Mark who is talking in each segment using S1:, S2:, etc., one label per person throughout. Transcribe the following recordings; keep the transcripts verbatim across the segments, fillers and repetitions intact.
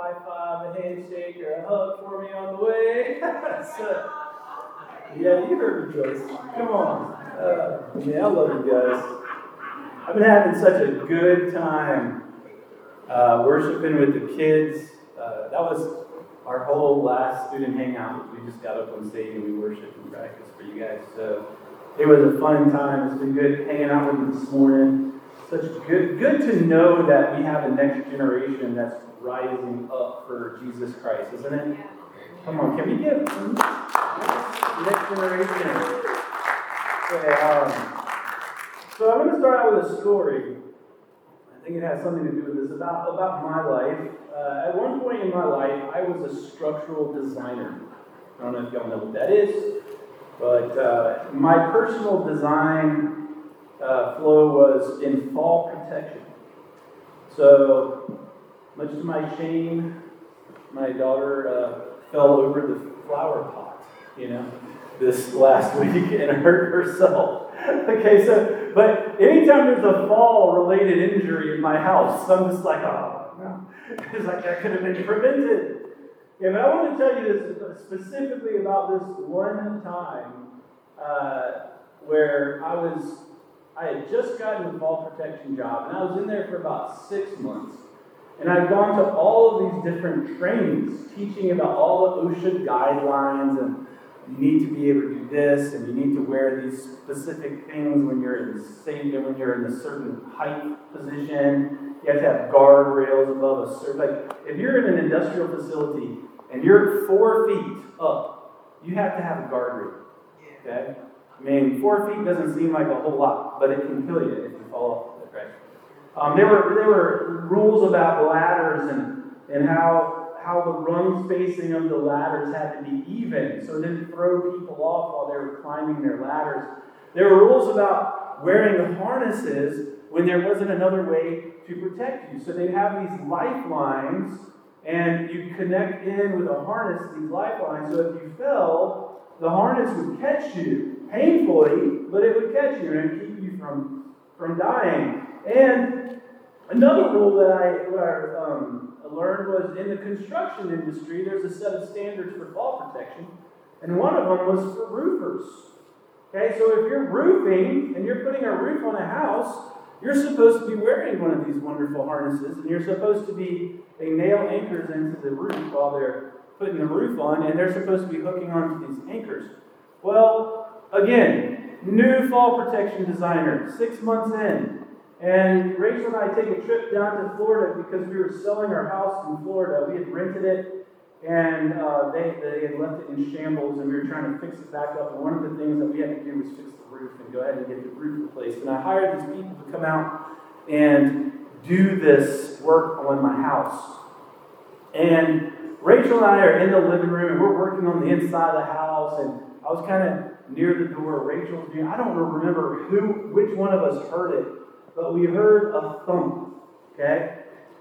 S1: high five, a handshake, or a hug for me on the way. So, yeah, you heard me, Joyce. Come on. Uh, man, I love you guys. I've been having such a good time uh, worshiping with the kids. Uh, that was our whole last student hangout. We just got up on stage and we worshiped and practiced for you guys. So it was a fun time. It's been good hanging out with you this morning. Such good, good to know that we have a next generation that's rising up for Jesus Christ, isn't it? Come on, can we give them next generation? Okay, um, so I'm going to start out with a story. I think it has something to do with this about about my life. Uh, at one point in my life, I was a structural designer. I don't know if y'all know what that is, but uh, my personal design Uh, flow was in fall protection. So, much to my shame, my daughter uh, fell over the flower pot, you know, this last week and hurt herself. Okay, so, but anytime there's a fall-related injury in my house, I'm just like, oh, no. It's like that could have been prevented. Yeah, but I want to tell you this specifically about this one time uh, where I was I had just gotten a fall protection job, and I was in there for about six months. And I'd gone to all of these different trainings, teaching about all the OSHA guidelines, and you need to be able to do this, and you need to wear these specific things when you're in the same, when you're in a certain height position. You have to have guardrails above a certain. Like if you're in an industrial facility and you're four feet up, you have to have a guardrail. Okay. I mean, four feet doesn't seem like a whole lot, but it can kill you if you fall off it, right? Um, there were there were rules about ladders and and how how the rung spacing of the ladders had to be even, so it didn't throw people off while they were climbing their ladders. There were rules about wearing harnesses when there wasn't another way to protect you. So they'd have these lifelines, and you connect in with a harness these lifelines. So if you fell, the harness would catch you. Painfully, but it would catch you and keep you from, from dying. And another rule that I, that I um, learned was in the construction industry, there's a set of standards for fall protection, and one of them was for roofers. Okay, so if you're roofing and you're putting a roof on a house, you're supposed to be wearing one of these wonderful harnesses, and you're supposed to be, they nail anchors into the roof while they're putting the roof on, and they're supposed to be hooking onto these anchors. Well, again, new fall protection designer, six months in. And Rachel and I take a trip down to Florida because we were selling our house in Florida. We had rented it, and uh, they, they had left it in shambles, and we were trying to fix it back up. And one of the things that we had to do was fix the roof and go ahead and get the roof replaced. And I hired these people to come out and do this work on my house. And Rachel and I are in the living room, and we're working on the inside of the house, and I was kind of near the door. Rachel was near. I don't remember who, which one of us heard it, but we heard a thump. Okay?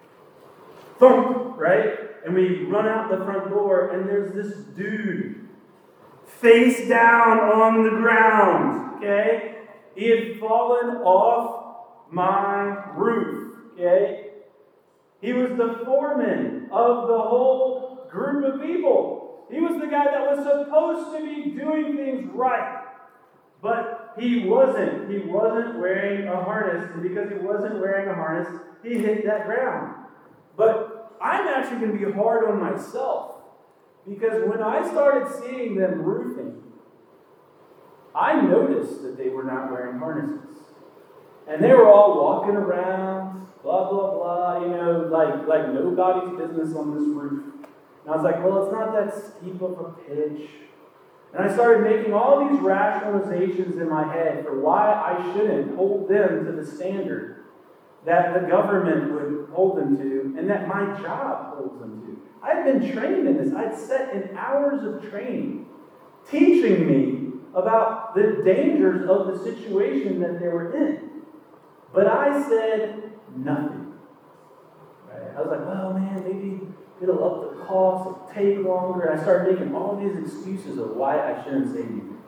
S1: Thump, right? And we run out the front door, and there's this dude face down on the ground. Okay? He had fallen off my roof. Okay? He was the foreman of the whole group of people. He was the guy that was supposed to be doing things right. But he wasn't. He wasn't wearing a harness. And because he wasn't wearing a harness, he hit that ground. But I'm actually going to be hard on myself. Because when I started seeing them roofing, I noticed that they were not wearing harnesses. And they were all walking around, blah, blah, blah, you know, like, like nobody's business on this roof. And I was like, well, it's not that steep of a pitch. And I started making all these rationalizations in my head for why I shouldn't hold them to the standard that the government would hold them to and that my job holds them to. I'd been trained in this. I'd set in hours of training teaching me about the dangers of the situation that they were in. But I said nothing. Right? I was like, well, man, maybe it'll up the cost, it'll take longer. I started making all these excuses of why I shouldn't say anything.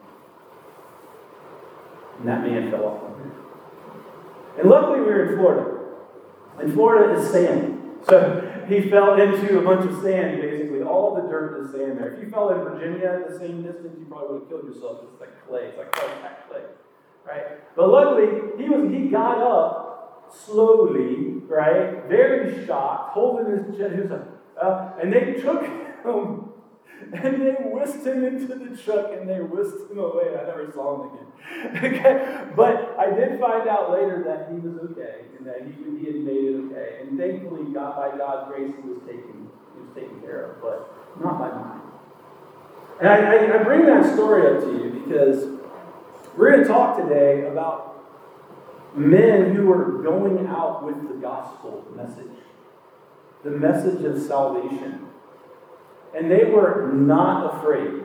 S1: And that man fell off my roof. And luckily we were in Florida. And Florida is sandy. So he fell into a bunch of sand, basically. All the dirt is sand there. If you fell in Virginia at the same distance, you probably would have killed yourself. It's like clay. It's like contact clay. Right? But luckily, he was he got up slowly, right? Very shocked, holding his chest. He was like, uh, and they took him and they whisked him into the truck and they whisked him away. I never saw him again. Okay? But I did find out later that he was okay and that he, he had made it okay. And thankfully, God, by God's grace, he was taken, he was taken care of, but not by mine. And I, I, I bring that story up to you because we're going to talk today about men who are going out with the gospel message, the message of salvation. And they were not afraid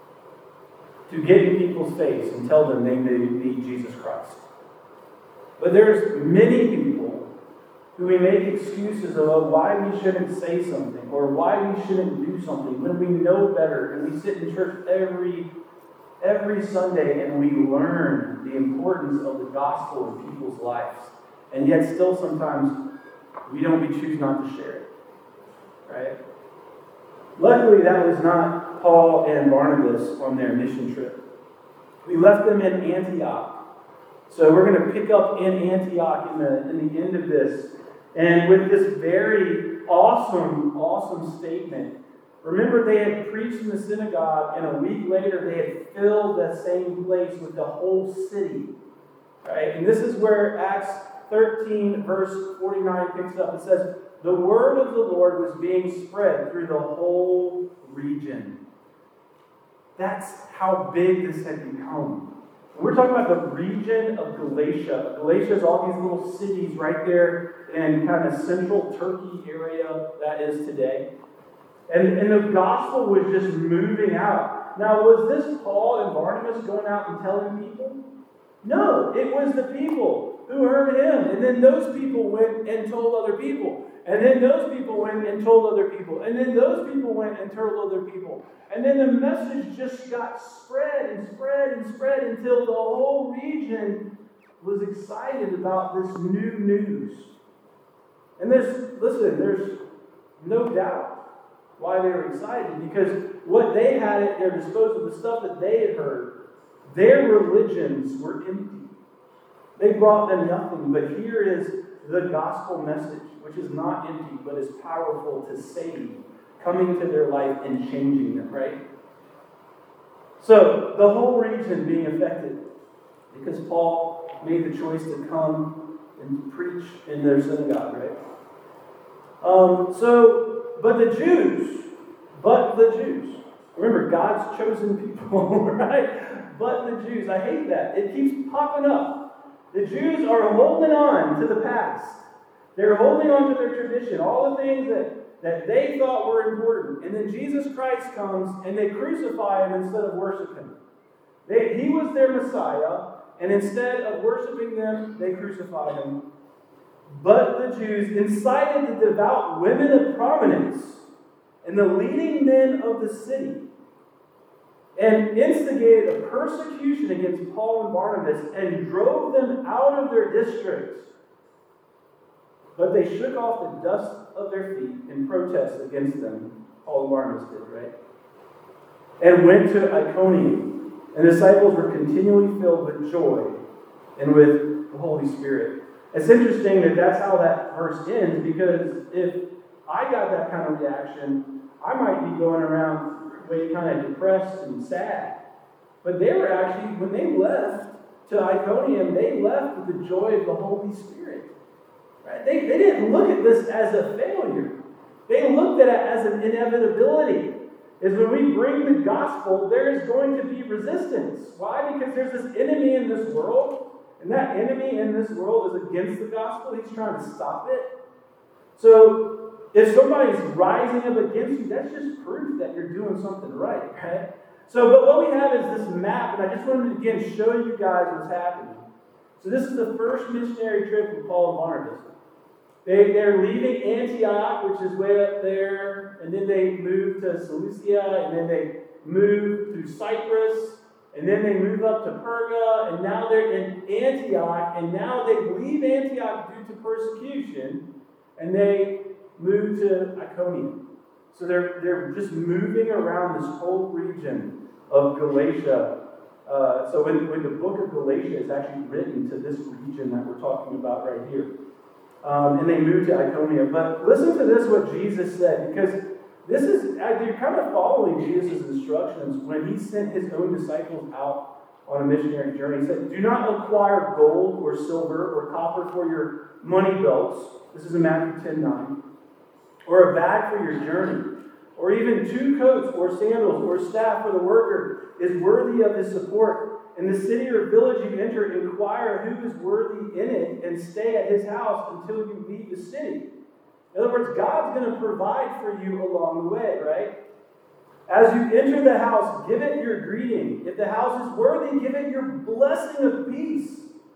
S1: to get in people's face and tell them they need Jesus Christ. But there's many people who we make excuses about why we shouldn't say something or why we shouldn't do something when we know better, and we sit in church every every Sunday and we learn the importance of the gospel in people's lives. And yet still sometimes we don't, we choose not to share it. Right? Luckily, that was not Paul and Barnabas on their mission trip. We left them in Antioch. So we're going to pick up in Antioch in the, in the end of this. And with this very awesome, awesome statement. Remember, they had preached in the synagogue, and a week later they had filled that same place with the whole city. Right? And this is where Acts thirteen, verse forty-nine picks up. It says, the word of the Lord was being spread through the whole region. That's how big this had become. And we're talking about the region of Galatia. Galatia is all these little cities right there in kind of central Turkey area that is today. And, and the gospel was just moving out. Now, was this Paul and Barnabas going out and telling people? No, it was the people who heard him. And then those people went and told other people. And then those people went and told other people. And then those people went and told other people. And then the message just got spread and spread and spread until the whole region was excited about this new news. And there's, listen, there's no doubt why they were excited. Because what they had at their disposal, the stuff that they had heard, their religions were empty. They brought them nothing. But here is the gospel message, which is not empty, but is powerful to save, coming to their life and changing them, right? So, the whole region being affected, because Paul made the choice to come and preach in their synagogue, right? Um, so, but the Jews, but the Jews, remember, God's chosen people, right? But the Jews, I hate that. It keeps popping up. The Jews are holding on to the past. They're holding on to their tradition, all the things that, that they thought were important. And then Jesus Christ comes and they crucify him instead of worship him. They, he was their Messiah, and instead of worshiping them, they crucified him. But the Jews incited the devout women of prominence and the leading men of the city and instigated a persecution against Paul and Barnabas and drove them out of their districts. But they shook off the dust of their feet in protest against them. Paul and Barnabas did, right? And went to Iconium. And the disciples were continually filled with joy and with the Holy Spirit. It's interesting that that's how that verse ends, because if I got that kind of reaction, I might be going around way kind of depressed and sad. But they were actually, when they left to Iconium, they left with the joy of the Holy Spirit. Right? They, they didn't look at this as a failure. They looked at it as an inevitability. Is when we bring the gospel, there is going to be resistance. Why? Because there's this enemy in this world, and that enemy in this world is against the gospel. He's trying to stop it. So if somebody's rising up against you, that's just proof that you're doing something right, right? So, but what we have is this map, and I just wanted to again show you guys what's happening. So this is the first missionary trip of Paul and Barnabas. They, they're leaving Antioch, which is way up there, and then they move to Seleucia, and then they move through Cyprus, and then they move up to Perga, and now they're in Antioch, and now they leave Antioch due to persecution, and they moved to Iconium. So they're, they're just moving around this whole region of Galatia. Uh, so when, when the book of Galatia is actually written to this region that we're talking about right here. Um, and they moved to Iconium. But listen to this, what Jesus said, because this is, you're kind of following Jesus' instructions when he sent his own disciples out on a missionary journey. He said, do not acquire gold or silver or copper for your money belts. This is in Matthew ten nine. Or a bag for your journey. Or even two coats or sandals or staff for the worker is worthy of his support. In the city or village you enter, inquire who is worthy in it and stay at his house until you leave the city. In other words, God's going to provide for you along the way, right? As you enter the house, give it your greeting. If the house is worthy, give it your blessing of peace.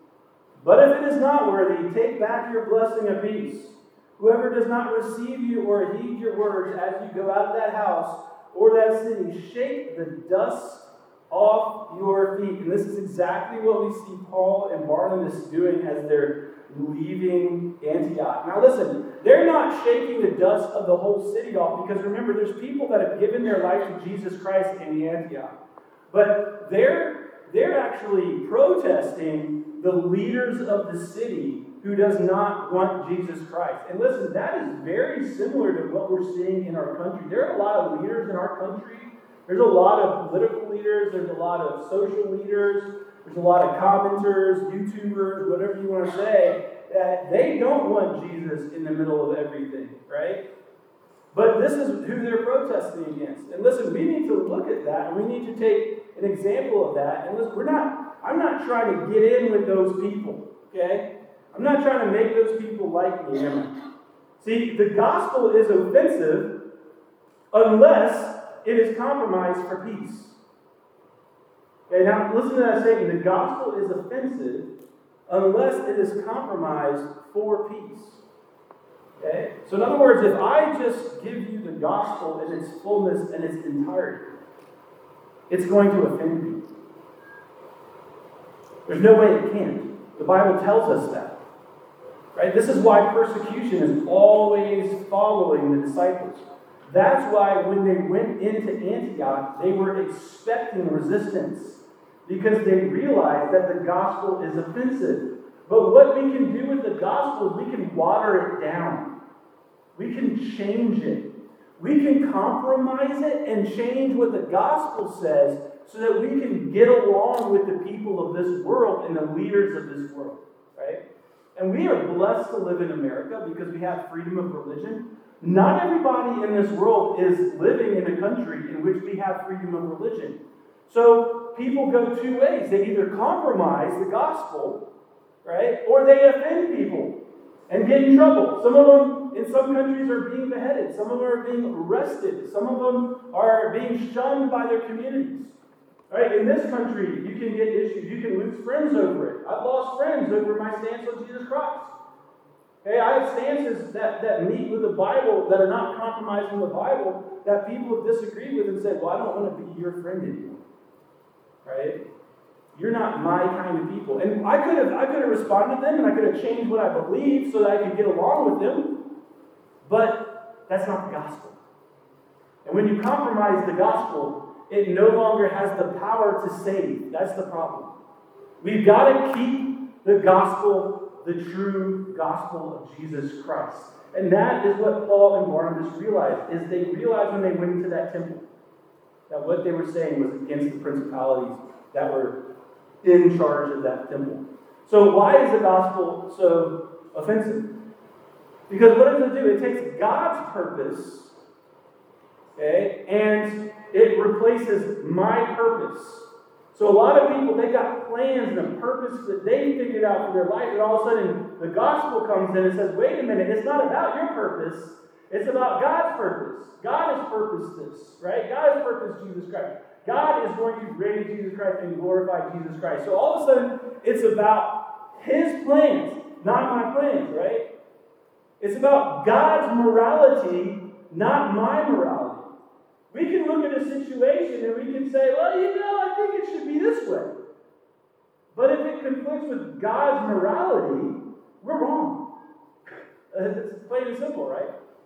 S1: But if it is not worthy, take back your blessing of peace. Whoever does not receive you or heed your words as you go out of that house or that city, shake the dust off your feet. And this is exactly what we see Paul and Barnabas doing as they're leaving Antioch. Now listen, they're not shaking the dust of the whole city off, because remember, there's people that have given their life to Jesus Christ in Antioch. But they're, they're actually protesting the leaders of the city who does not want Jesus Christ. And listen, that is very similar to what we're seeing in our country. There are a lot of leaders in our country. There's a lot of political leaders. There's a lot of social leaders. There's a lot of commenters, YouTubers, whatever you want to say, that they don't want Jesus in the middle of everything, right? But this is who they're protesting against. And listen, we need to look at that, and we need to take an example of that. And listen, we're not, I'm not trying to get in with those people, okay? I'm not trying to make those people like me, am I? See, the gospel is offensive unless it is compromised for peace. Okay, now listen to that statement. The gospel is offensive unless it is compromised for peace. Okay? So in other words, if I just give you the gospel in its fullness and its entirety, it's going to offend you. There's no way it can't. The Bible tells us that. Right? This is why persecution is always following the disciples. That's why when they went into Antioch, they were expecting resistance, because they realized that the gospel is offensive. But what we can do with the gospel is we can water it down. We can change it. We can compromise it and change what the gospel says so that we can get along with the people of this world and the leaders of this world. Right? And we are blessed to live in America because we have freedom of religion. Not everybody in this world is living in a country in which we have freedom of religion. So people go two ways. They either compromise the gospel, right, or they offend people and get in trouble. Some of them in some countries are being beheaded. Some of them are being arrested. Some of them are being shunned by their communities. Right? In this country, you can get issues. You can lose friends over it. I've lost friends over my stance on Jesus Christ. Okay, I have stances that, that meet with the Bible, that are not compromising the Bible, that people have disagreed with and said, well, I don't want to be your friend anymore. Right? You're not my kind of people. And I could have I could have responded to them, and I could have changed what I believe so that I could get along with them. But that's not the gospel. And when you compromise the gospel, it no longer has the power to save. That's the problem. We've got to keep the gospel, the true gospel of Jesus Christ. And that is what Paul and Barnabas realized, is they realized when they went into that temple that what they were saying was against the principalities that were in charge of that temple. So why is the gospel so offensive? Because what does it do? It takes God's purpose, okay, and it replaces my purpose. So a lot of people, they got plans and a purpose that they figured out for their life, and all of a sudden the gospel comes in and says, wait a minute, it's not about your purpose, it's about God's purpose. God has purposed this, right? God has purposed Jesus Christ. God is going to raise Jesus Christ and glorify Jesus Christ. So all of a sudden, it's about His plans, not my plans, right? It's about God's morality, not my morality. We can look at a situation and we can say, well, you know, I think it should be this way. But if it conflicts with God's morality, we're wrong. It's plain and simple, right?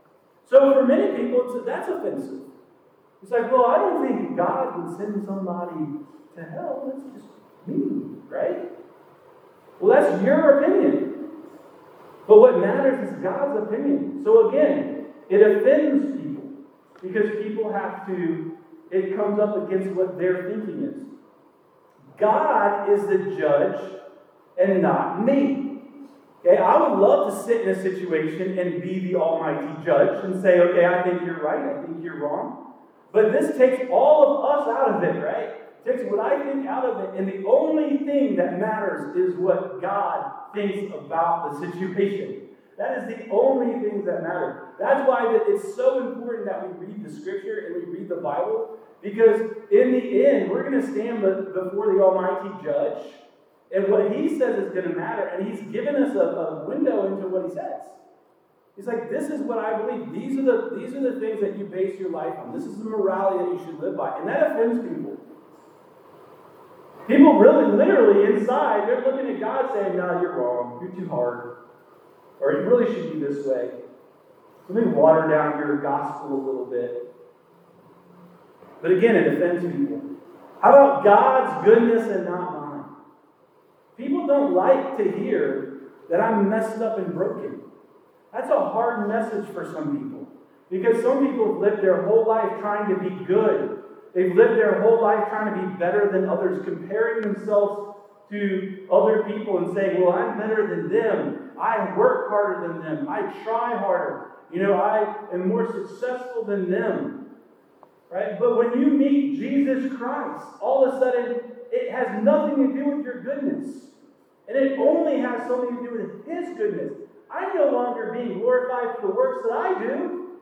S1: So for many people, it's, that's offensive. It's like, well, I don't think God would send somebody to hell. That's just me, right? Well, that's your opinion. But what matters is God's opinion. So again, it offends people because people have to, it comes up against what their thinking is. God is the judge and not me. Okay, I would love to sit in a situation and be the almighty judge and say, okay, I think you're right, I think you're wrong. But this takes all of us out of it, right? It takes what I think out of it, and the only thing that matters is what God thinks about the situation. That is the only things that matter. That's why it's so important that we read the Scripture and we read the Bible, because in the end, we're going to stand before the almighty judge, and what he says is going to matter, and he's given us a, a window into what he says. He's like, this is what I believe. These are the these are the things that you base your life on. This is the morality that you should live by. And that offends people. People really, literally, inside, they're looking at God saying, no, you're wrong. You're too hard. Or it really should be this way. Let me water down your gospel a little bit. But again, it offends people. How about God's goodness and not mine? People don't like to hear that I'm messed up and broken. That's a hard message for some people. Because some people have lived their whole life trying to be good. They've lived their whole life trying to be better than others, comparing themselves to other people and saying, well, I'm better than them. I work harder than them. I try harder. You know, I am more successful than them. Right? But when you meet Jesus Christ, all of a sudden, it has nothing to do with your goodness. And it only has something to do with His goodness. I'm no longer being glorified for the works that I do.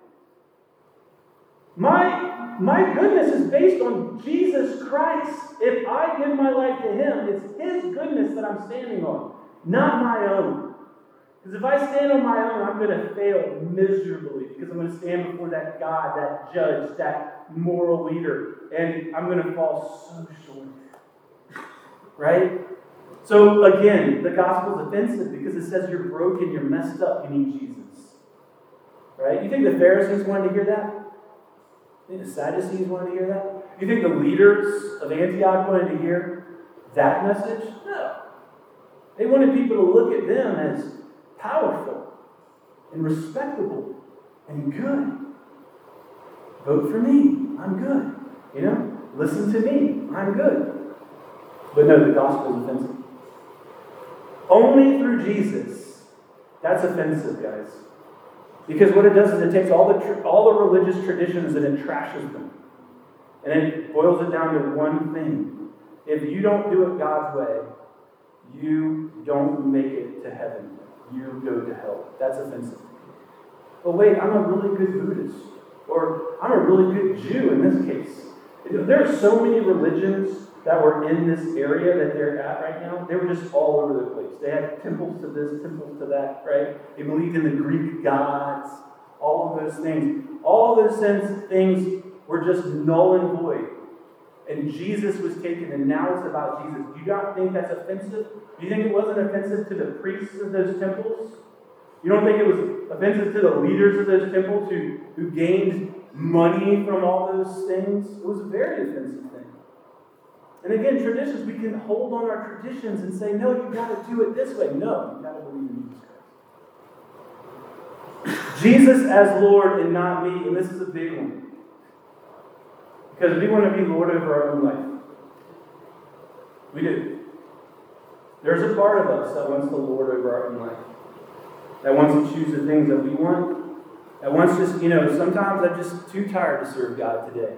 S1: My, my goodness is based on Jesus Christ. If I give my life to Him, it's His goodness that I'm standing on, not my own. Because if I stand on my own, I'm going to fail miserably, because I'm going to stand before that God, that judge, that moral leader, and I'm going to fall so short. Right? So again, the gospel is offensive because it says you're broken, you're messed up, you need Jesus. Right? You think the Pharisees wanted to hear that? You think the Sadducees wanted to hear that? You think the leaders of Antioch wanted to hear that message? No. They wanted people to look at them as powerful and respectable and good. Vote for me. I'm good. You know? Listen to me. I'm good. But no, the gospel is offensive. Only through Jesus. That's offensive, guys. Because what it does is it takes all the tr- all the religious traditions and it trashes them. And it boils it down to one thing. If you don't do it God's way, you don't make it to heaven. You go to hell. That's offensive. But wait, I'm a really good Buddhist. Or I'm a really good Jew in this case. There are so many religions that were in this area that they're at right now. They were just all over the place. They had temples to this, temples to that, right? They believed in the Greek gods, all of those things. All those things were just null and void. And Jesus was taken, and now it's about Jesus. Do you not think that's offensive? Do you think it wasn't offensive to the priests of those temples? You don't think it was offensive to the leaders of those temples who, who gained money from all those things? It was a very offensive thing. And again, traditions, we can hold on our traditions and say, no, you've got to do it this way. No, you've got to believe in Jesus Christ. Jesus as Lord and not me, and this is a big one. Because we want to be Lord over our own life. We do. There's a part of us that wants to Lord over our own life. That wants to choose the things that we want. That wants just, you know, sometimes I'm just too tired to serve God today.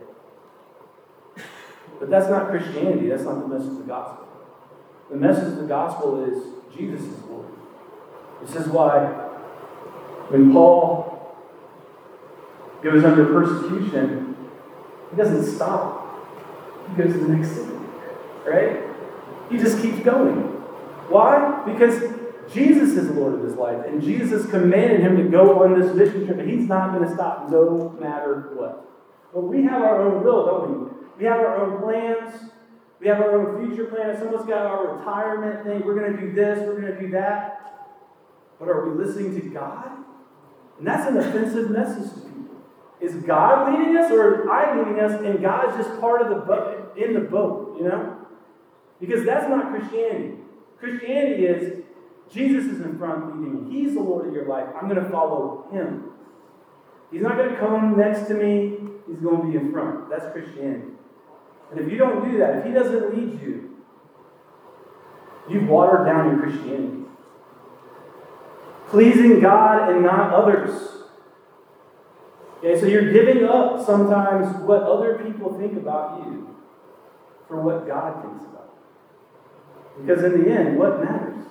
S1: But that's not Christianity. That's not the message of the gospel. The message of the gospel is Jesus is Lord. This is why when Paul goes under persecution, he doesn't stop. He goes to the next city. Right? He just keeps going. Why? Because Jesus is Lord of his life. And Jesus commanded him to go on this mission trip. And he's not going to stop no matter what. But we have our own will, don't we? We have our own plans. We have our own future plans. Some of us got our retirement thing. We're going to do this. We're going to do that. But are we listening to God? And that's an offensive message to people. Is God leading us, or am I leading us, and God's just part of the boat, in the boat, you know? Because that's not Christianity. Christianity is Jesus is in front leading me. He's the Lord of your life. I'm going to follow Him. He's not going to come next to me. He's going to be in front. That's Christianity. And if you don't do that, if He doesn't lead you, you've watered down your Christianity. Pleasing God and not others. Okay, so you're giving up sometimes what other people think about you for what God thinks about you. Because in the end, what matters?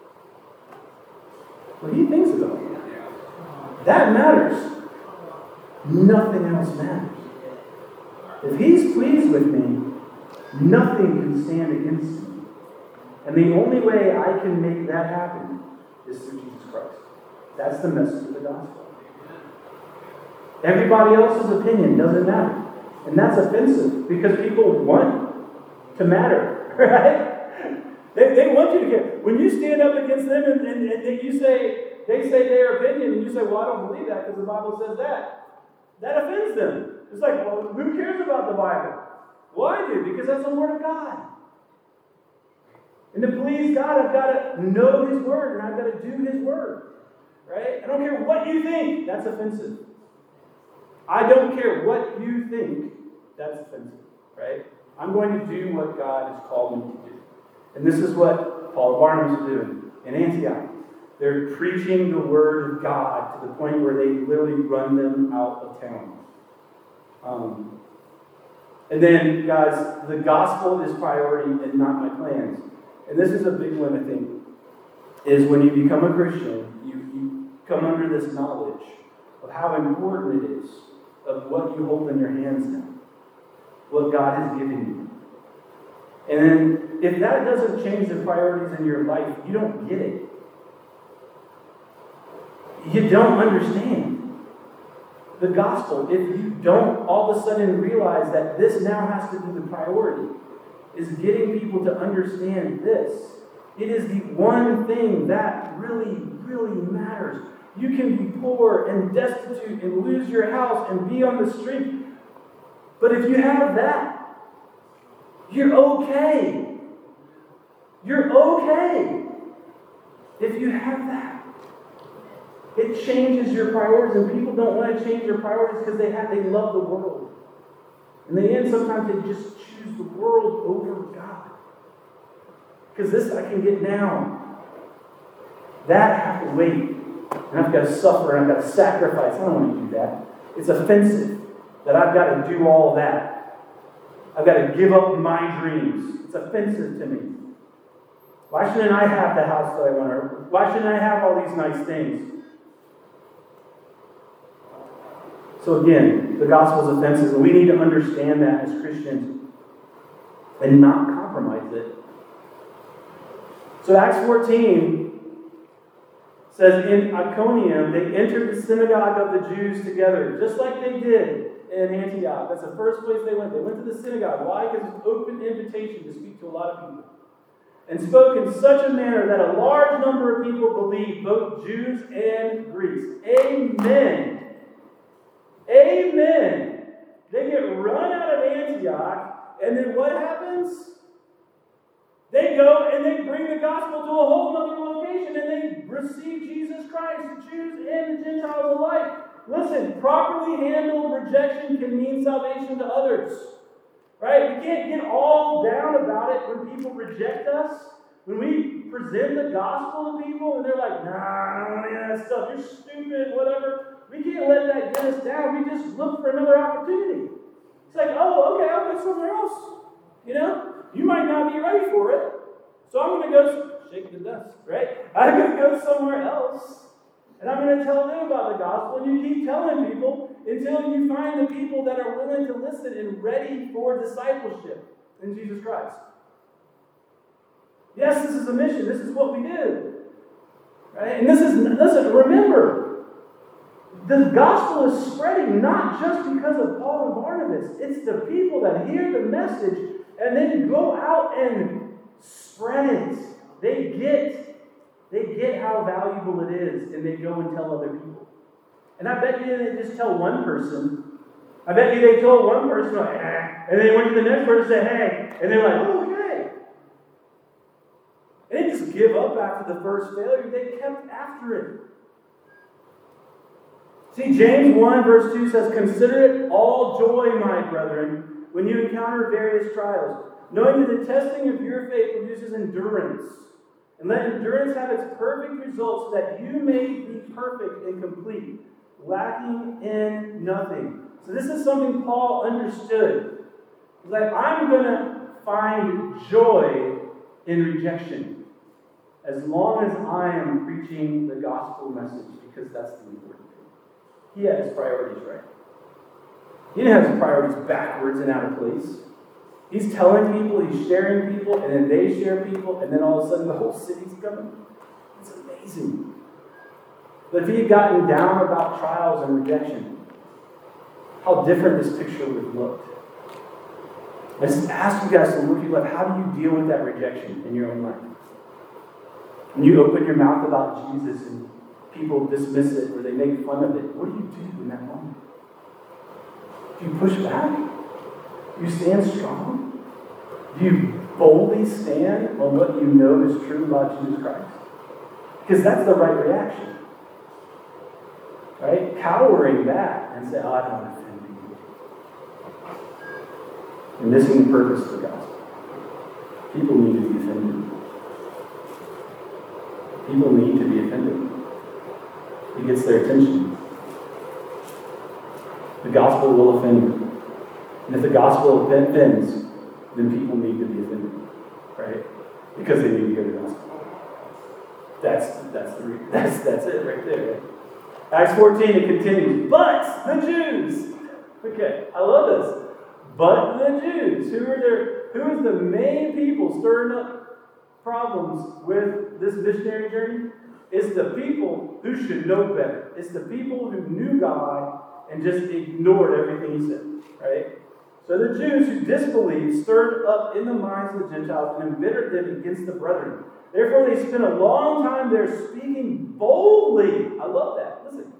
S1: What He thinks about you. That matters. Nothing else matters. If He's pleased with me, nothing can stand against me. And the only way I can make that happen is through Jesus Christ. That's the message of the gospel. Everybody else's opinion doesn't matter. And that's offensive because people want to matter, right? They, they want you to get. When you stand up against them and, and, and you say, they say their opinion, and you say, well, I don't believe that because the Bible says that. That offends them. It's like, well, who cares about the Bible? Well, I do, because that's the Word of God. And to please God, I've got to know His Word, and I've got to do His Word. Right? I don't care what you think. That's offensive. I don't care what you think. That's offensive. Right? I'm going to do what God has called me to do. And this is what Paul and Barnabas are doing in Antioch. They're preaching the Word of God to the point where they literally run them out of town. Um, and then, guys, the gospel is priority and not my plans. And this is a big one, I think, is when you become a Christian, you, you come under this knowledge of how important it is of what you hold in your hands now, what God has given you. And then, if that doesn't change the priorities in your life, you don't get it. You don't understand the gospel if you don't all of a sudden realize that this now has to be the priority, is getting people to understand this. It is the one thing that really, really matters. You can be poor and destitute and lose your house and be on the street. But if you have that, you're okay. You're okay. If you have that. It changes your priorities, and people don't want to change their priorities because they have they love the world. In the end, sometimes they just choose the world over God. Because this I can get now. That I have to wait. And I've got to suffer, and I've got to sacrifice. I don't want to do that. It's offensive that I've got to do all that. I've got to give up my dreams. It's offensive to me. Why shouldn't I have the house that I want? Or why shouldn't I have all these nice things? So again, the gospel is offensive, and we need to understand that as Christians and not compromise it. So Acts fourteen says, in Iconium, they entered the synagogue of the Jews together, just like they did in Antioch. That's the first place they went. They went to the synagogue. Why? Because it's an open invitation to speak to a lot of people. And spoke in such a manner that a large number of people believed, both Jews and Greeks. Amen. Amen. They get run out of Antioch, and then what happens? They go and they bring the gospel to a whole other location, and they receive Jesus Christ, the Jews and the Gentiles alike. Listen, properly handled rejection can mean salvation to others. Right? We can't get all down about it when people reject us. When we present the gospel to people and they're like, nah, I don't want any of that stuff. You're stupid, whatever. We can't let that get us down. We just look for another opportunity. It's like, oh, okay, I'll go somewhere else. You know? You might not be ready for it. So I'm going to go shake the dust, right? I'm going to go somewhere else. And I'm going to tell them about the gospel. And you keep telling people until you find the people that are willing to listen and ready for discipleship in Jesus Christ. Yes, this is a mission. This is what we do. Right? And this is, listen, remember, the gospel is spreading not just because of Paul and Barnabas. It's the people that hear the message and then go out and spread it. They get, they get how valuable it is, and they go and tell other people. And I bet you they didn't just tell one person. I bet you they told one person, like, eh, and they went to the next person and said, hey, and they're like, oh, okay. They didn't just give up after the first failure. They kept after it. See, James one verse two says, consider it all joy, my brethren, when you encounter various trials, knowing that the testing of your faith produces endurance. And let endurance have its perfect result, so that you may be perfect and complete, lacking in nothing. So this is something Paul understood. He's like, I'm going to find joy in rejection as long as I am preaching the gospel message, because that's the important thing. He had his priorities right. He didn't have his priorities backwards and out of place. He's telling people, he's sharing people, and then they share people, and then all of a sudden the whole city's coming. It's amazing. But if he had gotten down about trials and rejection, how different this picture would have looked. I just ask you guys to look at your life. How do you deal with that rejection in your own life? When you open your mouth about Jesus and people dismiss it or they make fun of it, what do you do in that moment? Do you push back? Do you stand strong? Do you boldly stand on what you know is true about Jesus Christ? Because that's the right reaction. Right? Cowering back and say, oh, I don't want to offend people. You're missing the purpose of the gospel. People need to be offended. People need to be offended. It gets their attention. The gospel will offend you. And if the gospel offends, then people need to be offended. Right? Because they need to hear the gospel. That's that's the re- that's that's it right there. Right? Acts fourteen, it continues. But the Jews. Okay, I love this. But the Jews. Who are their, who is the main people stirring up problems with this missionary journey? It's the people who should know better. It's the people who knew God and just ignored everything he said. Right? So the Jews who disbelieved stirred up in the minds of the Gentiles and embittered them against the brethren. Therefore, they spent a long time there speaking boldly. I love that. Listen.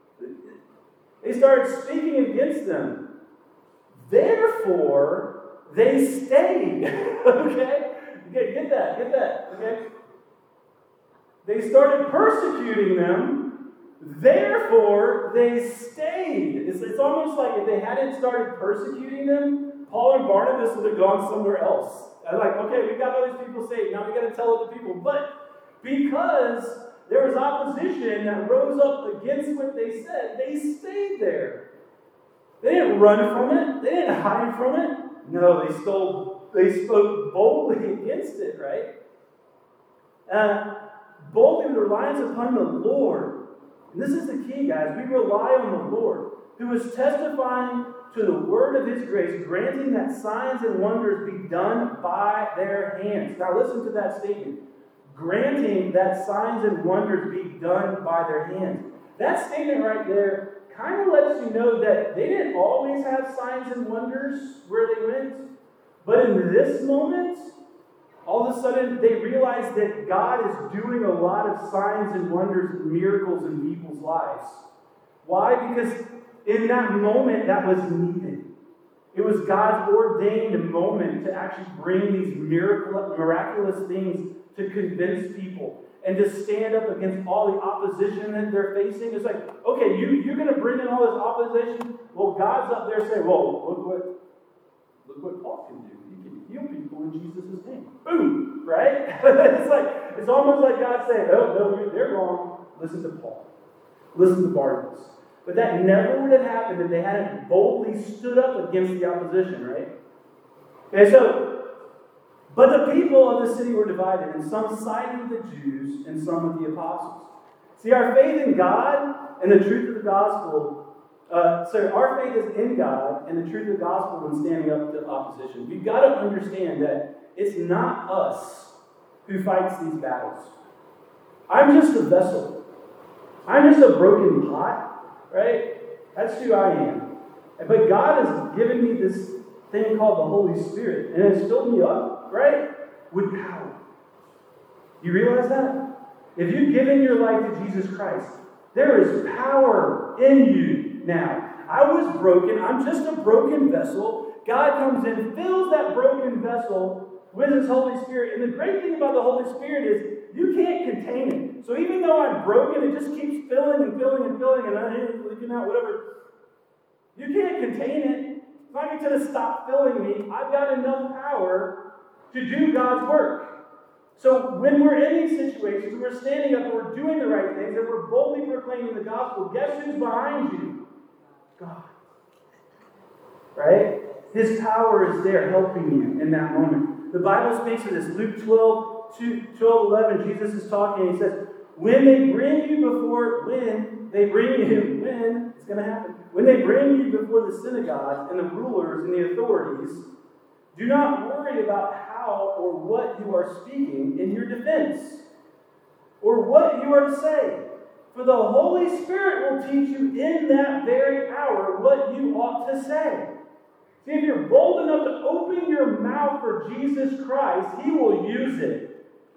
S1: They started speaking against them. Therefore, they stayed. Okay? Okay, get that, get that. Okay? They started persecuting them. Therefore, they stayed. It's, it's almost like if they hadn't started persecuting them, Paul and Barnabas would have gone somewhere else. I'm like, okay, we got all these people saved. Now we got to tell other people. But because there was opposition that rose up against what they said, they stayed there. They didn't run from it. They didn't hide from it. No, they stole. They spoke boldly against it. Right? Uh, boldly with reliance upon the Lord. And this is the key, guys. We rely on the Lord, who is testifying to the word of his grace, granting that signs and wonders be done by their hands. Now listen to that statement. Granting that signs and wonders be done by their hands. That statement right there kind of lets you know that they didn't always have signs and wonders where they went. But in this moment, all of a sudden they realized that God is doing a lot of signs and wonders and miracles in people's lives. Why? Because in that moment, that was needed. It was God's ordained moment to actually bring these miracle, miraculous things to convince people and to stand up against all the opposition that they're facing. It's like, okay, you, you're going to bring in all this opposition? Well, God's up there saying, well, look what, look what Paul can do. He can heal people in Jesus' name. Boom! Right? It's like, it's almost like God saying, oh, no, they're wrong. Listen to Paul. Listen to Barnabas. But that never would have happened if they hadn't boldly stood up against the opposition, right? Okay, so, but the people of the city were divided, and some sided with the Jews and some with the apostles. See, our faith in God and the truth of the gospel, uh, so our faith is in God and the truth of the gospel when standing up to opposition. We've got to understand that it's not us who fights these battles. I'm just a vessel. I'm just a broken pot. Right? That's who I am. But God has given me this thing called the Holy Spirit, and it's filled me up, right? With power. You realize that? If you've given your life to Jesus Christ, there is power in you now. I was broken. I'm just a broken vessel. God comes in, fills that broken vessel with His Holy Spirit. And the great thing about the Holy Spirit is you can't contain it. So even though I'm broken, it just keeps filling and filling and filling and I'm leaking out, whatever. You can't contain it. It's not going to stop filling me. I've got enough power to do God's work. So when we're in these situations, and we're standing up and we're doing the right things, and we're boldly proclaiming the gospel, guess who's behind you? God. Right? His power is there helping you in that moment. The Bible speaks of this. Luke twelve, twelve, eleven, Jesus is talking and he says, when they bring you before, when they bring you, when, it's going to happen, when they bring you before the synagogues and the rulers and the authorities, do not worry about how or what you are speaking in your defense, or what you are to say. For the Holy Spirit will teach you in that very hour what you ought to say. See, if you're bold enough to open your mouth for Jesus Christ, He will use it.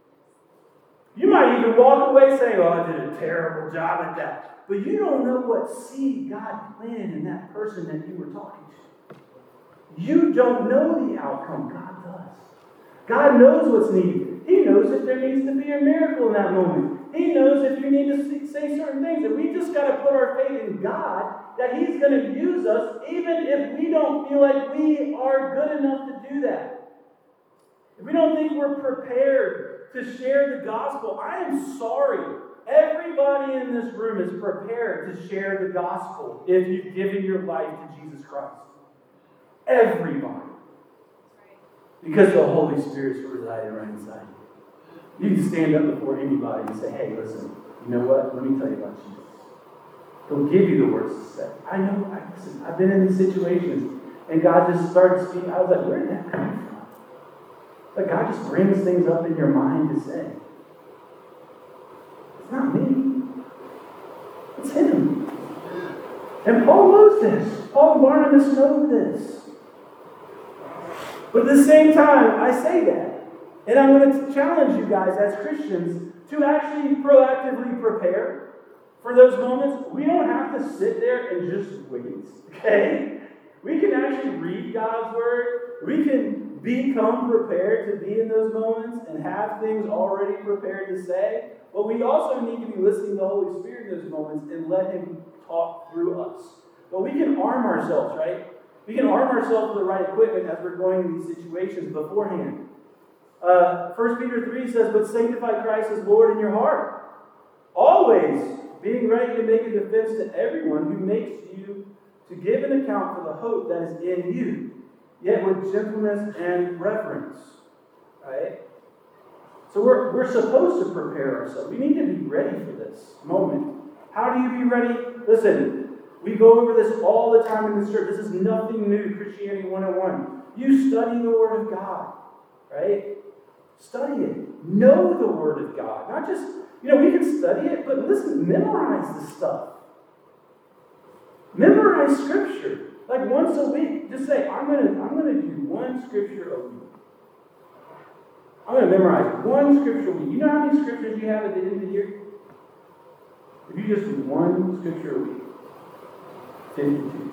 S1: You might even walk away saying, oh, I did a terrible job at that. But you don't know what seed God planted in that person that you were talking to. You don't know the outcome. God does. God knows what's needed. He knows if there needs to be a miracle in that moment. He knows if you need to say certain things. And we just got to put our faith in God that He's going to use us even if we don't feel like we are good enough to do that. If we don't think we're prepared to share the gospel, I am sorry. Everybody in this room is prepared to share the gospel if you've given your life to Jesus Christ. Everybody. Because the Holy Spirit's residing right inside you. You can stand up before anybody and say, hey, listen, you know what? Let me tell you about Jesus. He'll give you the words to say. I know, I, listen, I've been in these situations, and God just started speaking. I was like, where did that come from? Like, God just brings things up in your mind to say. It's not me. It's Him. And Paul knows this. Paul and Barnabas know this. But at the same time, I say that. And I'm going to challenge you guys as Christians to actually proactively prepare for those moments. We don't have to sit there and just wait. Okay? We can actually read God's Word. We can become prepared to be in those moments and have things already prepared to say. But we also need to be listening to the Holy Spirit in those moments and let Him talk through us. But we can arm ourselves, right? We can arm ourselves with the right equipment as we're going in these situations beforehand. Uh, First Peter three says, but sanctify Christ as Lord in your heart, always being ready to make a defense to everyone who makes you to give an account for the hope that is in you, yet with gentleness and reverence. Right? So we're, we're supposed to prepare ourselves. We need to be ready for this moment. How do you be ready? Listen, we go over this all the time in this church. This is nothing new, Christianity one oh one. You study the Word of God, right? Study it. Know the Word of God. Not just, you know, we can study it, but listen, memorize the stuff. Memorize Scripture. Like once a week. Just say, I'm going to I'm gonna do one Scripture a week. I'm going to memorize one Scripture a week. You know how many Scriptures you have at the end of the year? If you just do one Scripture a week, fifty-two.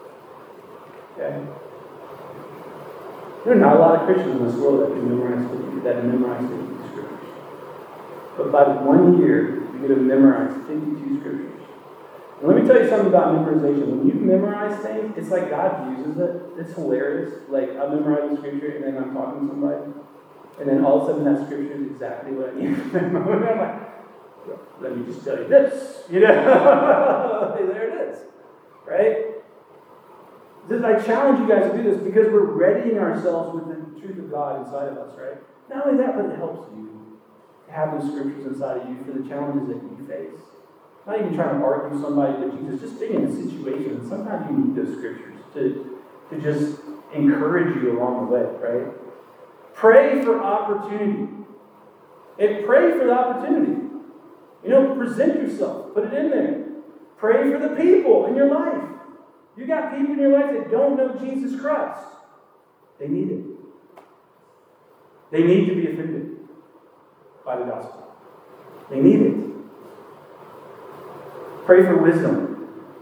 S1: Okay? There are not a lot of Christians in this world that can memorize fifty, that can memorize fifty-two Scriptures. But by one year, you're going to memorize fifty-two Scriptures. And let me tell you something about memorization. When you memorize things, it's like God uses it. It's hilarious. Like, I memorize the Scripture, and then I'm talking to somebody, and then all of a sudden that Scripture is exactly what I need to memorize. I'm like, let me just tell you this. You know? There it is. Right? This, I challenge you guys to do this because we're readying ourselves with the truth of God inside of us, right? Not only that, but it helps you to have those Scriptures inside of you for the challenges that you face. Not even trying to argue somebody with Jesus, just being in a situation. Sometimes you need those Scriptures to, to just encourage you along the way, right? Pray for opportunity. And pray for the opportunity. You know, present yourself. Put it in there. Pray for the people in your life. You got people in your life that don't know Jesus Christ. They need it. They need to be offended by the gospel. They need it. Pray for wisdom.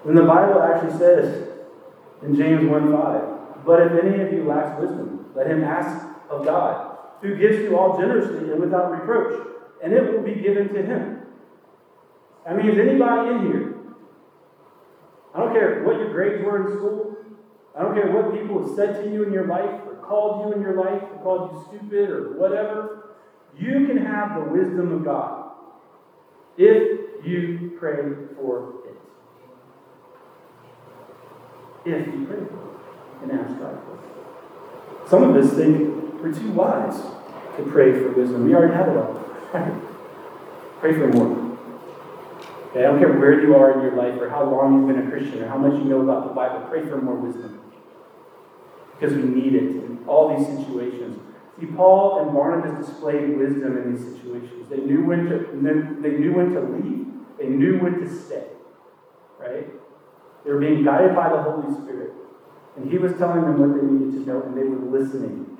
S1: When the Bible actually says in James one five, but if any of you lacks wisdom, let him ask of God, who gives to all generously and without reproach, and it will be given to him. I mean, is anybody in here? I don't care what your grades were in school. I don't care what people have said to you in your life, or called you in your life, or called you stupid, or whatever. You can have the wisdom of God if you pray for it. If you pray for it and ask God for it. Some of us think we're too wise to pray for wisdom. We already have it all. Pray for more. Okay, I don't care where you are in your life, or how long you've been a Christian, or how much you know about the Bible. Pray for more wisdom. Because we need it in all these situations. See, Paul and Barnabas displayed wisdom in these situations. They knew when to, they knew when to leave. They knew when to stay. Right? They were being guided by the Holy Spirit. And he was telling them what they needed to know, and they were listening.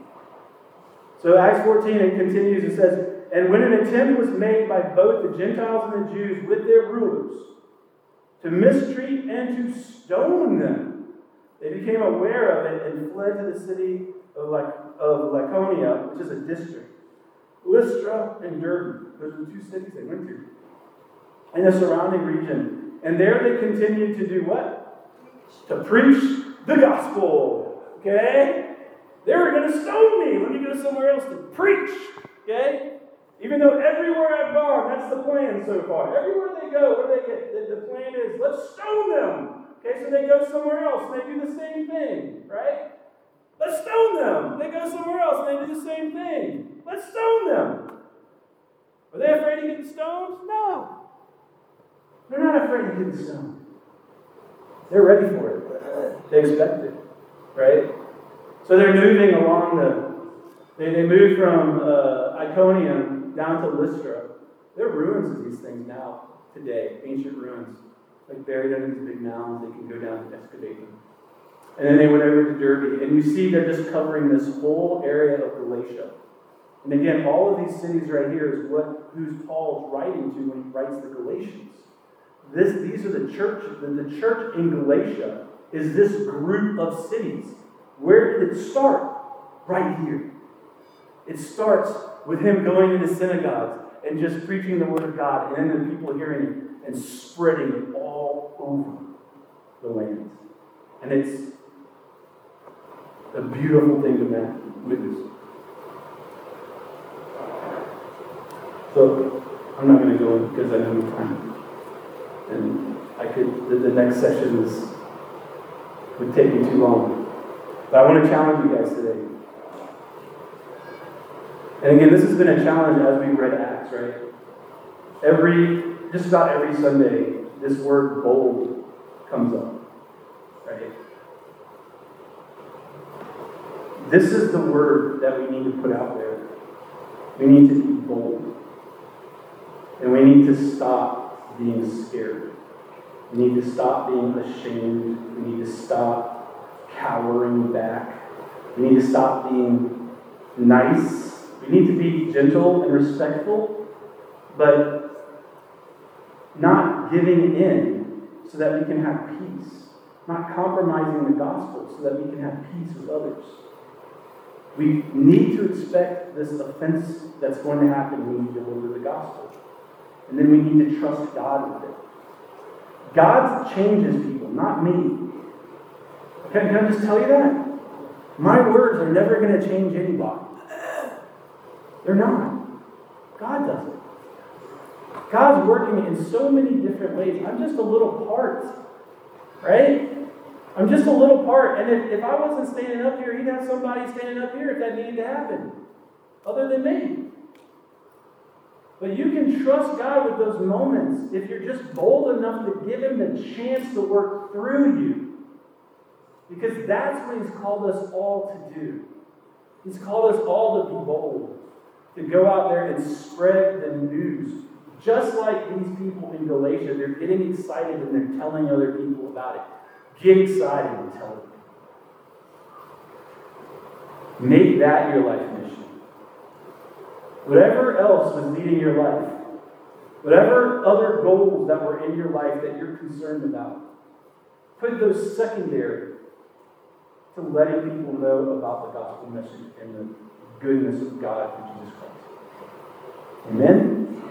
S1: So Acts fourteen, it continues, it says, and when an attempt was made by both the Gentiles and the Jews with their rulers to mistreat and to stone them, they became aware of it and fled to the city of, Lyc- of Lycaonia, which is a district. Lystra and Derbe, those are the two cities they went to, in the surrounding region. And there they continued to do what? To preach the gospel. Okay? They were going to stone me. Let me go somewhere else to preach. Okay? Even though everywhere I've gone, that's the plan so far. Everywhere they go, what do they get? The, the plan is, let's stone them. Okay, so they go somewhere else and they do the same thing, right? Let's stone them. They go somewhere else and they do the same thing. Let's stone them. Are they afraid of getting stoned? No. They're not afraid of getting stoned. They're ready for it. They expect it, right? So they're moving along the, they, they move from uh, Iconium down to Lystra. There are ruins of these things now, today, ancient ruins. Like buried under these big mounds, they can go down and excavate them. And then they went over to Derbe, and you see they're just covering this whole area of Galatia. And again, all of these cities right here is what who's Paul's writing to when he writes the Galatians. This, these are the church. The, the church in Galatia is this group of cities. Where did it start? Right here. It starts with him going into synagogues and just preaching the word of God, and then the people hearing it and spreading it all over the land. And it's a beautiful thing to witness. So, I'm not going to go in because I know the time. And I could, the, the next session is, would take me too long. But I want to challenge you guys today. And again, this has been a challenge as we read Acts, right? Every, just about every Sunday, this word bold comes up, right? This is the word that we need to put out there. We need to be bold. And we need to stop being scared. We need to stop being ashamed. We need to stop cowering back. We need to stop being nice. We need to be gentle and respectful, but not giving in so that we can have peace. Not compromising the gospel so that we can have peace with others. We need to expect this offense that's going to happen when we deliver the gospel. And then we need to trust God with it. God changes people, not me. Can, can I just tell you that? My words are never going to change anybody. They're not. God does it. God's working in so many different ways. I'm just a little part. Right? I'm just a little part. And if, if I wasn't standing up here, he'd have somebody standing up here if that needed to happen. Other than me. But you can trust God with those moments if you're just bold enough to give him the chance to work through you. Because that's what he's called us all to do. He's called us all to be bold. To go out there and spread the news. Just like these people in Galatia, they're getting excited and they're telling other people about it. Get excited and tell them. Make that your life mission. Whatever else was leading your life, whatever other goals that were in your life that you're concerned about, put those secondary to letting people know about the gospel message and the goodness of God through Jesus Christ. Amen?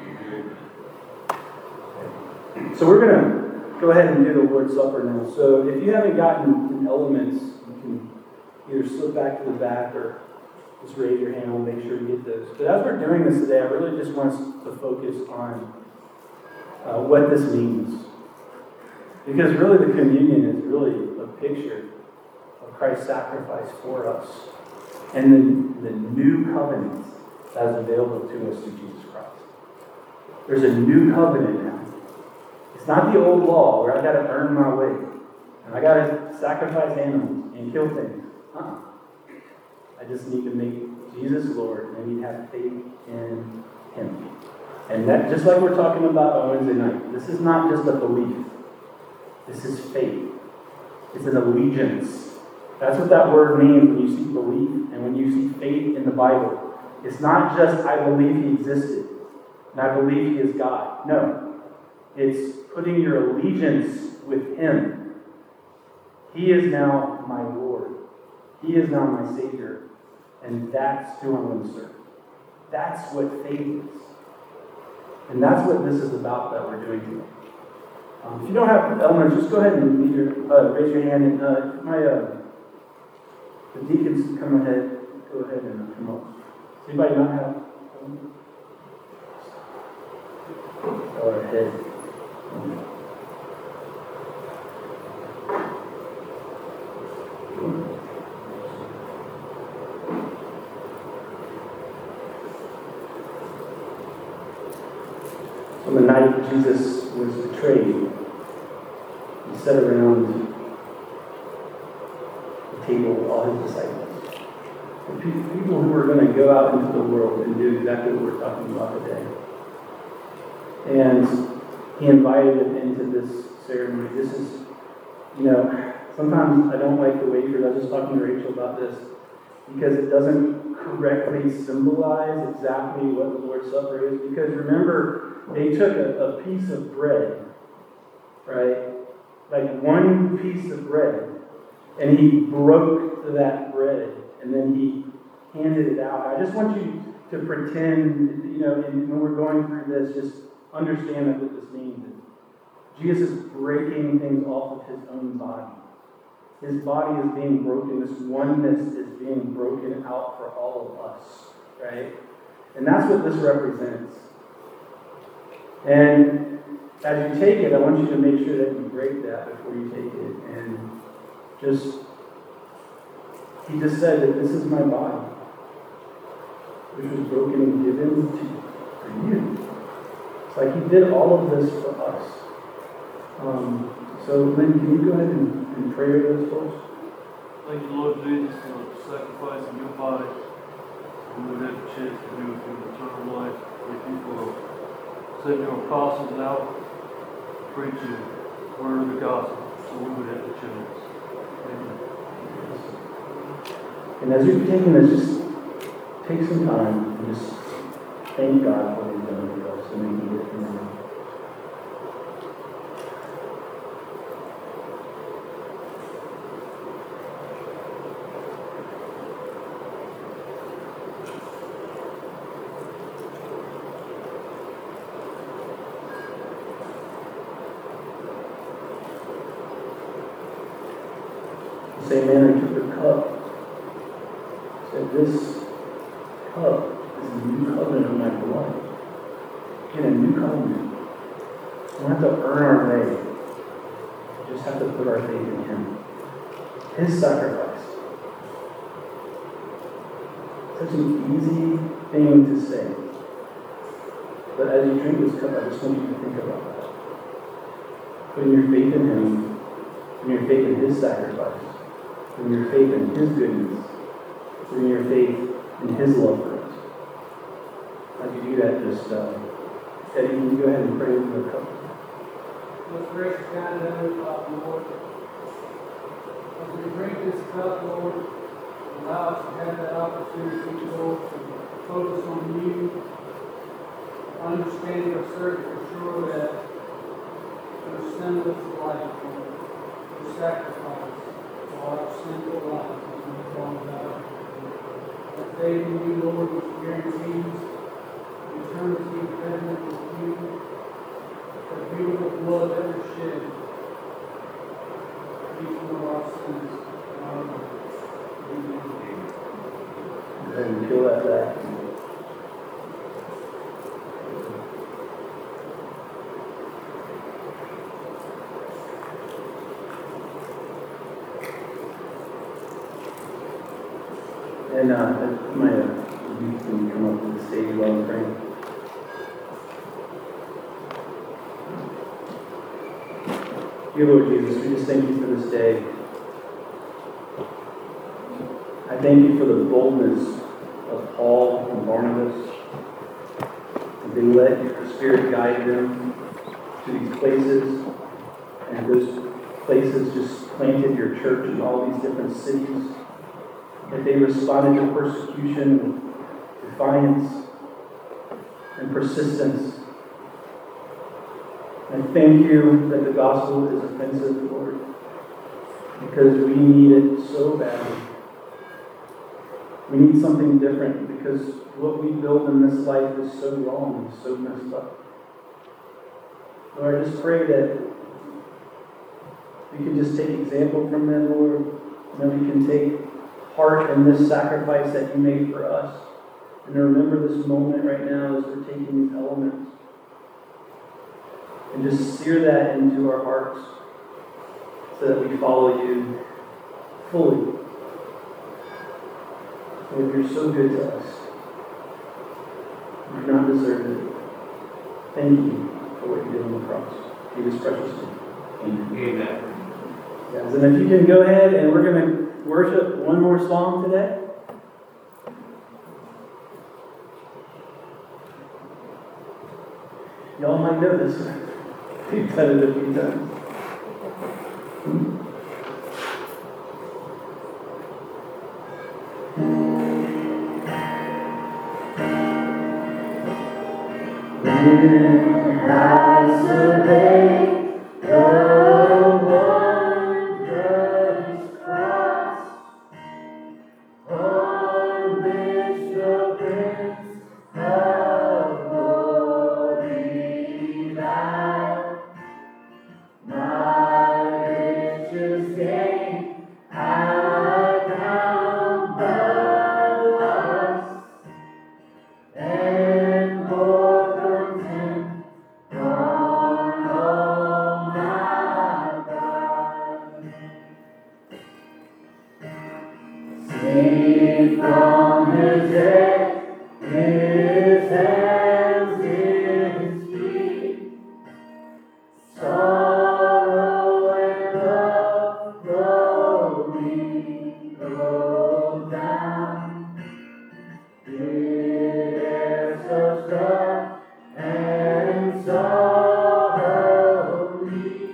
S1: So we're going to go ahead and do the Lord's Supper now. So if you haven't gotten the elements, you can either slip back to the back or just raise your hand. We'll make sure you get those. But as we're doing this today, I really just want us to focus on uh, what this means. Because really the communion is really a picture of Christ's sacrifice for us and the, the new covenant that is available to us through Jesus Christ. There's a new covenant now. It's not the old law where I got to earn my way and I got to sacrifice animals and kill things. Uh-uh. I just need to make Jesus Lord, and I need to have faith in Him. And that, just like we're talking about on Wednesday night, this is not just a belief. This is faith. It's an allegiance. That's what that word means when you see belief and when you see faith in the Bible. It's not just, I believe He existed, and I believe He is God. No. It's putting your allegiance with Him. He is now my Lord. He is now my Savior. And that's who I'm going to serve. That's what faith is. And that's what this is about that we're doing today. Um, if you don't have elements, just go ahead and leave your, uh, raise your hand. And uh, my uh, the deacons come ahead. Go ahead and come up. Does anybody not have elements? Go ahead. On the night Jesus was betrayed, He sat around the table with all His disciples. The people who were going to go out into the world and do exactly what we're talking about today. And He invited them into this ceremony. This is, you know, sometimes I don't like the wafers. I was just talking to Rachel about this because it doesn't correctly symbolize exactly what the Lord's Supper is. Because remember, they took a, a piece of bread, right? Like one piece of bread, and He broke that bread, and then He handed it out. I just want you to pretend, you know, and when we're going through this, just understand what this means. Jesus is breaking things off of His own body. His body is being broken. This oneness is being broken out for all of us, right? And that's what this represents. And as you take it, I want you to make sure that you break that before you take it. And just, He just said that this is my body, which was broken and given to for you. It's like He did all of this for us. Um, so, Lynn, can you go ahead and, and pray with us, folks?
S2: Thank you, Lord Jesus, for sacrificing your body. And we have a chance to do it through eternal life. Thank you for sending your apostles out preaching the word of the gospel so we would have the chance. Amen.
S1: And as you're taking this, just take some time and just thank God for what He's done for us and we need it from Him. The same man who took the cup said, "This cup is the new covenant of my blood." Again, a new covenant. We don't have to earn our way. We just have to put our faith in Him. His sacrifice. Such an easy thing to say. But as you drink this cup, I just want you to think about that. Putting your faith in Him, putting your faith in His sacrifice, putting your faith in His goodness, putting your faith in His love for us. As you do that, just, uh, Eddie, can you go ahead and pray over the cup?
S3: Most gracious God and Heavenly Father, Lord, as we drink this cup, Lord, allow us to have that opportunity, Lord, to focus on You, understanding or certain for sure that you're sinless life, Lord. your sacrifice for our sinful lives as we fall down. That faith in you, Lord, which guarantees eternity in heaven with you, the beautiful blood that was shed for each one of our sins and our lives. Amen.
S1: Go ahead and peel that back. And uh, my uh, youth can come up to the stage while I'm praying. Dear Lord Jesus, we just thank you for this day. I thank you for the boldness of Paul and Barnabas. And they let your Spirit guide them to these places. And those places just planted your church in all these different cities. That they responded to persecution with defiance and persistence. And thank you that the gospel is offensive, Lord, because we need it so badly. We need something different because what we build in this life is so wrong and so messed up. Lord, I just pray that we can just take example from them, Lord, and that we can take part in this sacrifice that you made for us. And to remember this moment right now as we're taking these elements. And just sear that into our hearts so that we follow you fully. Lord, you're so good to us. We do not deserve it. Thank you for what you did on the cross. In Jesus' precious name. Amen.
S4: Amen.
S1: Yes, and if you can go ahead and we're going to worship one more song today. Y'all might know this one. We've done it a few times. When I survey the wondrous cross on which the Prince of Glory died, my richest gain I count but loss, and more content gone all my pride. See from his head, his hands, his feet, sorrow and love slowly go down. Years of strife and sorrow meet,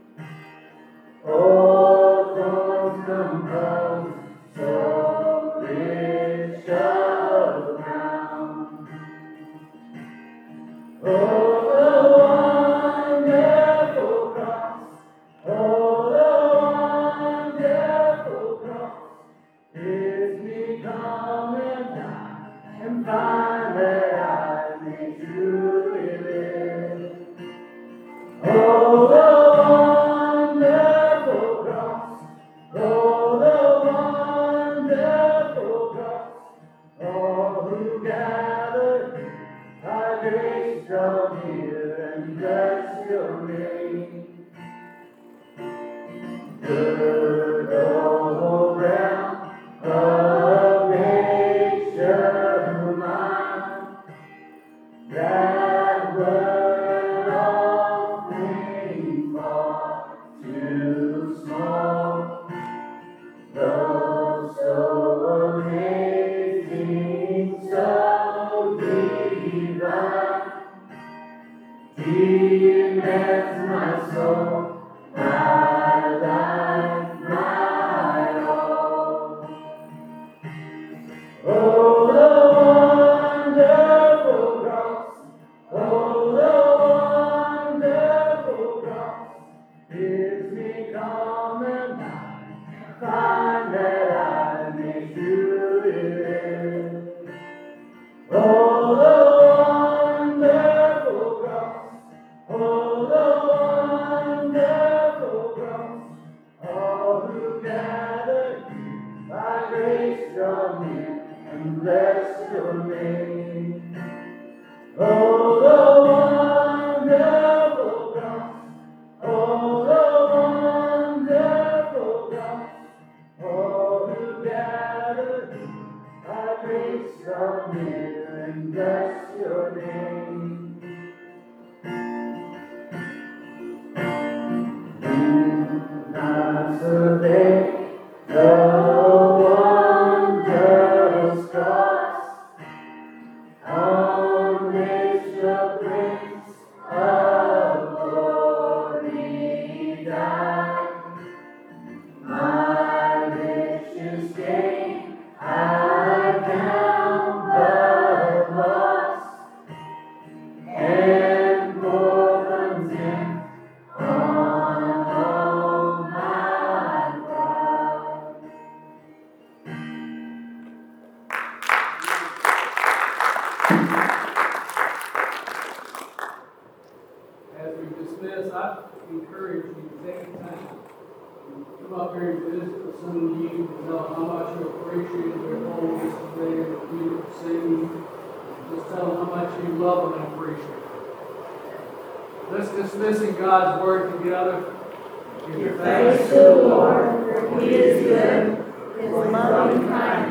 S1: all thorns compose so rich a crown. Oh, the wonderful cross, oh, the wonderful cross, is become and die, and find that I may truly live. Oh, the wonderful cross, oh, the wonderful cross, all who gather by grace draw near and bless your name. Good old ground of nature mine, that were all things far too small, though so amazing, so divine, demands my soul, my life, my all. Oh, the wonderful cross, oh, the wonderful cross, is become and bless your name. Oh, the wonderful cross, oh, the wonderful cross, all who gather by grace draw near and bless your name. Do not survey the wondrous cross on which the Prince of Glory died. My richest gain I count but loss, and pour contempt on all my pride.
S3: As we dismiss, I encourage you to take the time to come up here and visit with some of you and tell them how much you appreciate their holiness today and the beautiful singing. Just tell them how much you love them and appreciate them. Let's dismiss in God's word together. Give
S4: Give thanks to the Lord, for He is good, His loving kindness